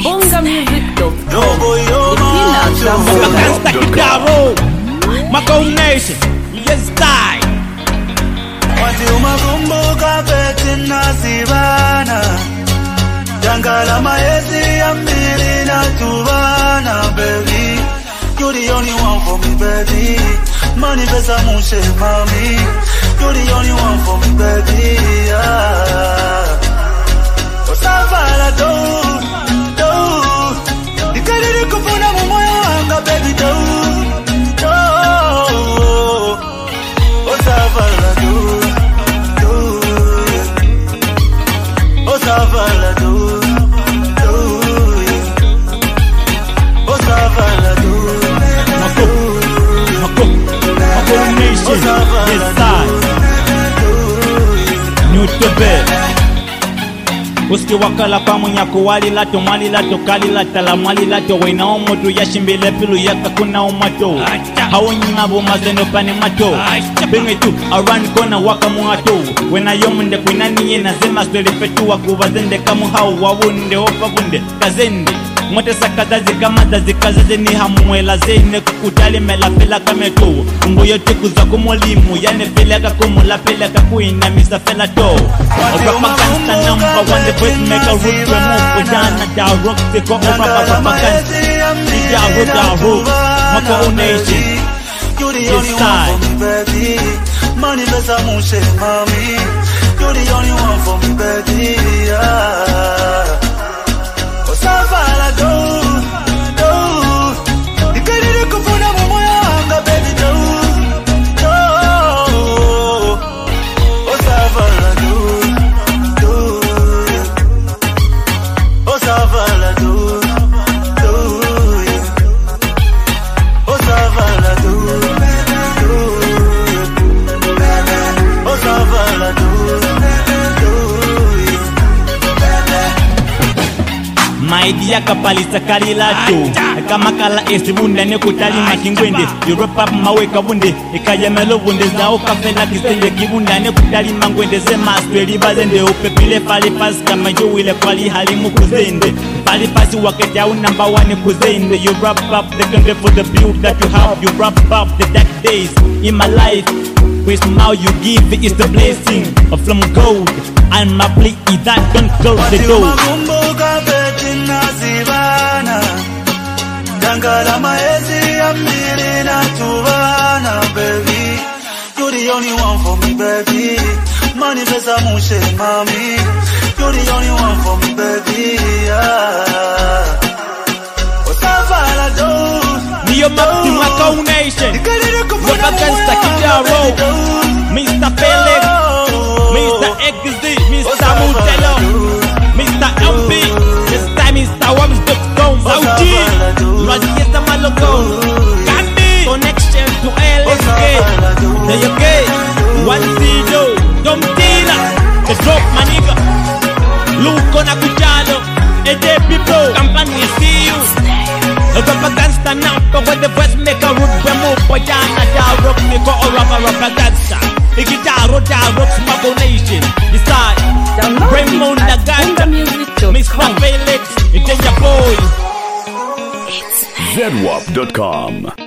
Bonga Music Top. Gangsta Kidaro, Mako Nation, yes die. Wati umakumbuka peti nasibana, jangala maezi ya mbili na tubana, baby. You're the only one for me, baby. Money pesa mushe, mami. You're the only one for me, baby. Osavala do. Nikadiri kufuna mumoyo wanga, baby, do. Osavala do. Osavala do. Osavala do. Uski wakala kwa munyako wali lato mali lato kali lata la mali lato wena omoto yashimbele pilu yaka kuna umato hawonyi ngabo mazeno pane mato bengi tu around kona waka muato wena yomunde kwinani yena zema swele fetu wakubazende kamu hao wawunde opavunde kazende Mwote sakadazi kama zikazaze ni hamuela zene kukutali melapela kameto Mbuyo tikuza kumolimu yane peleka kumulapeleka kuina misa fela to Rapa gangsta number one, the voice make a root remove Ujana da rock tiko rapa gangsta Ija rook Mako Nation. You're the only one for me, baby. Money pesa mushe, mami. You're the only one for me, baby. Osavala do. Nikadiri kufuna mumoyo wanga, baby, do. Osavala do. Osavala do. Osavala do. Osavala do. Maidia kapalisa kalilato kama kala esibunda ne kutali makingwende Europa mawe kabunde ikayamelo bunde zao kafela kisende kibunda ne kutali mangwende zema sweli bazende upepile pali pas kama jowile kwali halimu kuzende pali pasi wakati au number 1 kuzende you wrap up the country for the build that you have you wrap up the dark days in my life with smile you give is the blessing of from gold and my plea that don't close the door Nazivana Dangala maezi ya mbili na tubana, baby. You're the only one for me, baby. Money pesa mushe, mami. You're the only one for me, baby. Osavala do. Niyo Mapti Mako Nation. Rapa Gangsta Kidaro, Mr. Felix, Mr. Exit, Mr. Mutelo, Mr. MP, Mr. Wams.com, Sauji, Rajiesta Maloko, Kandi, connection to LSK, the UK, 1-0, Tom Tina, the drop maniga, Luko Nakujalo, Ede People, Company see you. Rapa Gangsta now, but when the voice make a root, we move for Jana, da rock me for Rapa Gangsta. The guitar, rocks, Mako Nation, decide, Raymond the Gangsta, Mr. Felix, it's your boy. ZWAP.com